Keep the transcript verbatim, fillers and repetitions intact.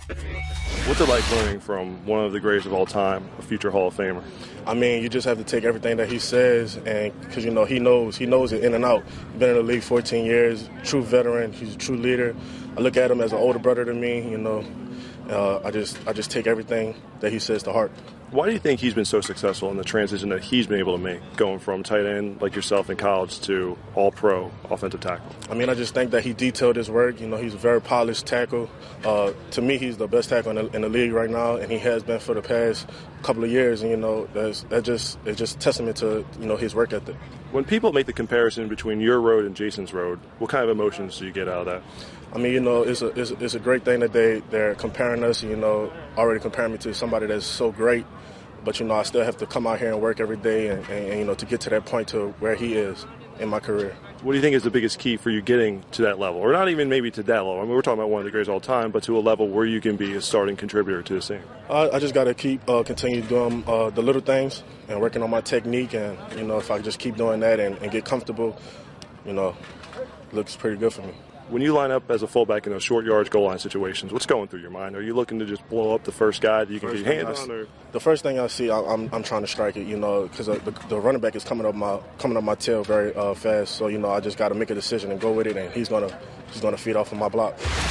What's it like learning from one of the greatest of all time, a future Hall of Famer? I mean, you just have to take everything that he says, and because you know he knows he knows it in and out. He's been in the league fourteen years, true veteran. He's a true leader. I look at him as an older brother to me. You know, uh, I just I just take everything that he says to heart. Why do you think he's been so successful in the transition that he's been able to make, going from tight end like yourself in college to all-pro offensive tackle? I mean, I just think that he detailed his work. You know, he's a very polished tackle. Uh, to me, he's the best tackle in the, in the league right now, and he has been for the past couple of years. And you know, that's, that just it's just testament to you know his work ethic. When people make the comparison between your road and Jason's road, what kind of emotions do you get out of that? I mean, you know, it's a it's, it's a great thing that they they're comparing us. You know, already comparing me to somebody that's so great. But, you know, I still have to come out here and work every day and, and, and, you know, to get to that point to where he is in my career. What do you think is the biggest key for you getting to that level? Or not even maybe to that level. I mean, we're talking about one of the greatest of all time, but to a level where you can be a starting contributor to the team. Uh, I just got to keep, uh, continue doing uh, the little things and working on my technique. And, you know, if I just keep doing that and, and get comfortable, you know, it looks pretty good for me. When you line up as a fullback in those short yards goal line situations, what's going through your mind? Are you looking to just blow up the first guy that you can get your hands on? Or? The first thing I see, I'm I'm trying to strike it, you know, because the, the running back is coming up my coming up my tail very uh, fast. So you know, I just got to make a decision and go with it, and he's gonna he's gonna feed off of my block.